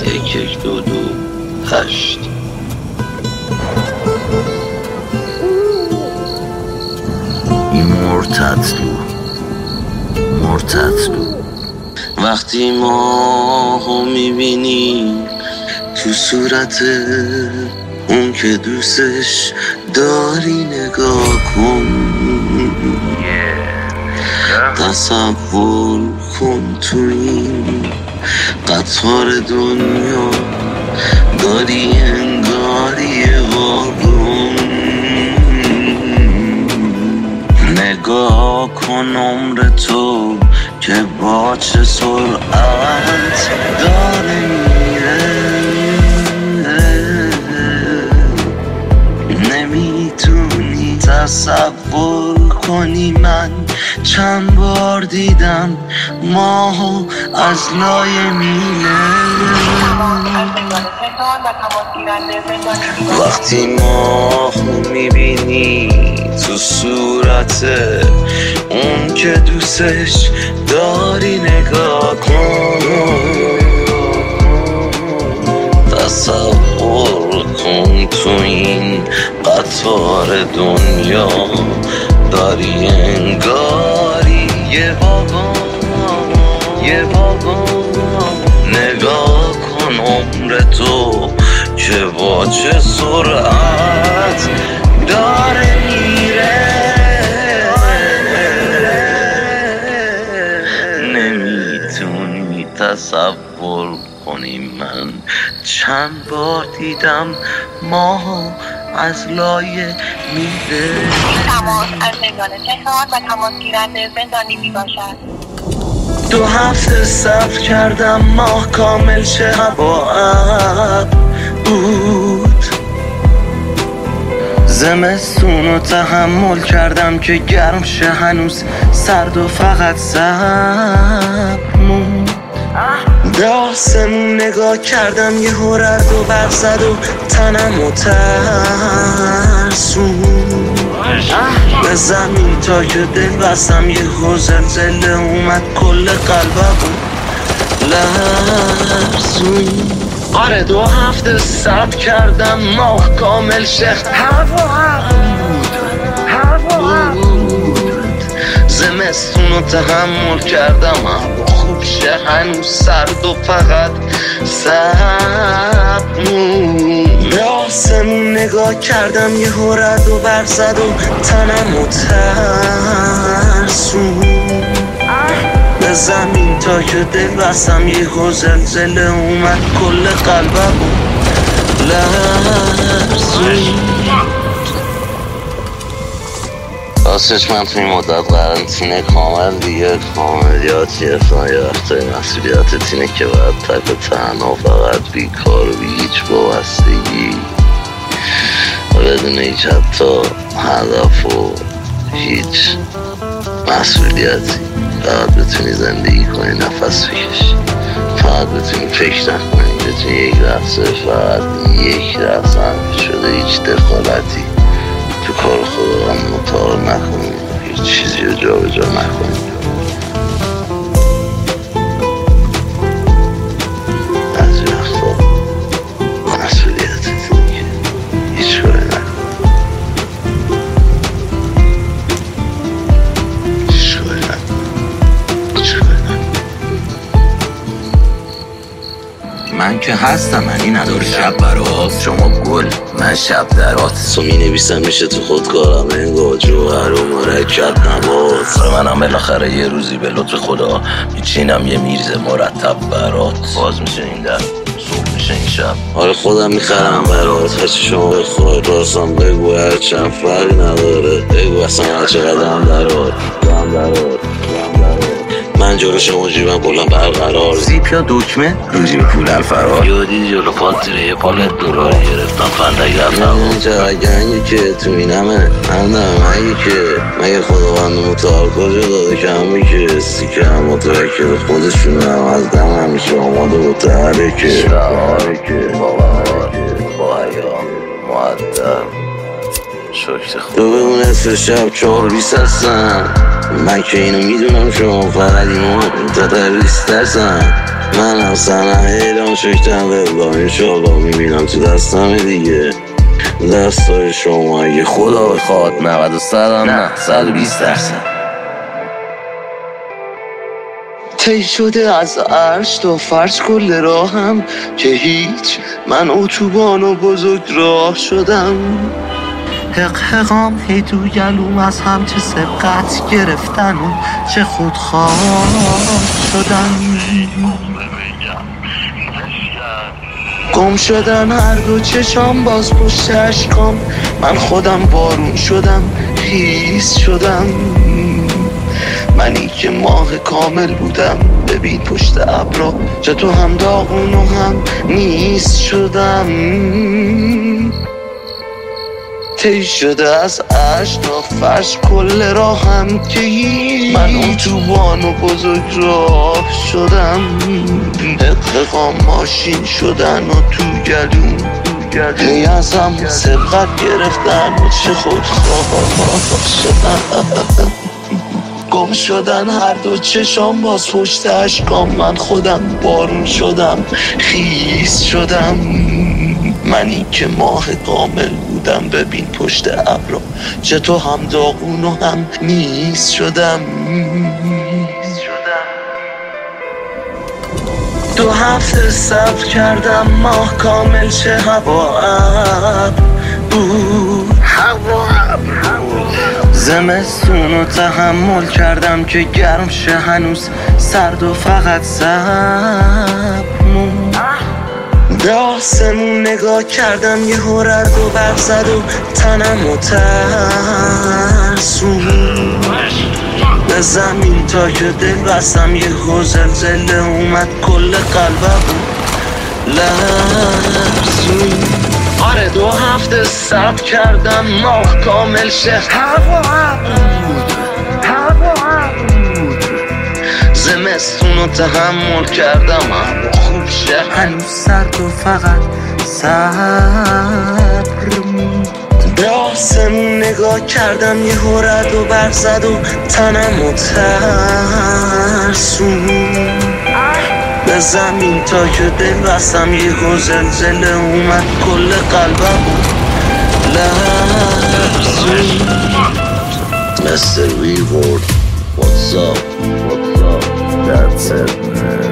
1122 مرتضلو وقتی ماهو میبینی تو صورت اون که دوستش داری نگاه کن تصور کن تو این قطار دنیا داری انگاری واگن نگاه کن عمر تو که با چه سرعت داره میره نمیتونی تصور کنی من چند بار دیدم ماهو از لای میله وقتی ماهو میبینی تو صورت اون که دوستش داری نگاه کن تصور کن تو این قطار دنیا داری انگاری یه واگن نگاه کن عمر تو که با چه سرعت داره میره نمیتونی تصور کنی من چند بار دیدم ماهو از لایه میده تماس از زندان تهران و تماس گیرنده زندانی میباشد 2 هفته صبر کردم ماه کامل شه هوا ابر بود زمستونو تحمل کردم که گرم شه هنوز سرد و فقط صبر موند به آسمون نگاه کردم یه رعد و برق زد و تنمو ترسون به زمین تا که دل بستم یه زلزله اومد کل قلبم لرزون آره 2 هفته صبر کردم ماه کامل شه هوا بود زمستونو تحمل کردم خوب شه هنوز سرد و فقط سبمون به آسمون نگاه کردم یه رعد و برق زد و تنمو ترسون به زمین تا که دل بستم یه زلزله اومد کل قلبم لرزون راستش من توی مدت قرنطینه کامل دیگه کاملیات گرفتم یه وقتای مسئولیتت اینه که باید تک تنها فقط بیکار و بی هیچ وابستگی بدون هیچ حتی هدف و هیچ مسئولیتی فقط بتونی زندگی کنی نفس بکشی فقط بتونی فکر نکنی بتونی یک لحظه فقط یک لحظه هم شده هیچ دخالتی تو کار خدا مطالعه نکنی هیچ چیزی رو جا به جا نکنی از وقتا مسئولیتت اینه هیچ کاری نکنی من که هستم معنی نداره شب برات شما گل من شب درات تو می نویسم میشه تو خودکارم انگار جوهر و مرکب نبات منم بالاخره یه روزی به لطف خدا میچینم یه میرز مرتب برات باز میشه این در صبح میشه این شب آره خودم میخرم برات هرچی شما بخوای راستم بگو هرچند فرقی نداره بگو اصلا هر چقدر هم درات من جلو شما جیبم کلم برقرار زیپ یا دکمه رو جیب پول الفرار یادی جلو پاتره یه پالت دلار گرفتم فندک رفتم اینجا گنگی که تو اینمه همدم اگه که مگه خداوند متعال کجا داده کمی که سیکه هم متوکل خودشون هم از دم همیشه آماده و تحرکه شعاره با حیام معدب شکر خود تو بگو نصف شب 4:20 هستم من که اینو میدونم شما فقط اینو تا تروریست هستم من اصلا ایران شکتم با این شاقا میبینم تو دستم دیگه دستای شما اگه خدا بخواد 90% نه 120%. تی شده از عرش تا فرش کل راهم که هیچ من اتوبان و بزرگ راه شدم حقام هی تو گلوم از هم چه سبقت گرفتن و چه خودخواه شدن گم شدن هر دو چشام باز پشت اشکام من خودم بارون شدم خیس شدم منی که ماه کامل بودم ببین پشت ابرا چه تو هم داغون و هم نیست شدم تی شده از عرش تا فرش کل راهم که من اتوبان و بزرگ راه شدم حقام ماشین شدن و تو گلوم هی از هم سبقت گرفتن و چه خودخواه شدن گم شدن هر دو چشام باز پشت اشکام من خودم بارون شدم خیس شدم منی که ماه کامل بودم ببین پشت ابرا چه تو هم داغون و هم نیست شدم 2 هفته صبر کردم ماه کامل چه هوا ابر بود زمستونو تحمل کردم که گرم شه هنوز سرد و فقط صبر مون به آسمون نگاه کردم یه رعد و برق زد و تنم و ترسون به زمین تا که دل بستم یه زلزله اومد کل قلبم لرزون آره 2 هفته صبر کردم ماه کامل شه هوا بود زمستونو تحمل کردم اما خوب شه هنوز سرد و فقط صبر مون به آسمون نگاه کردم یه رعد و برق زد و تنم و ترسون به زمین تا که دل بستم یه زلزله اومد کل قلبم لرزون Mr. Reward, what's up, that's it man.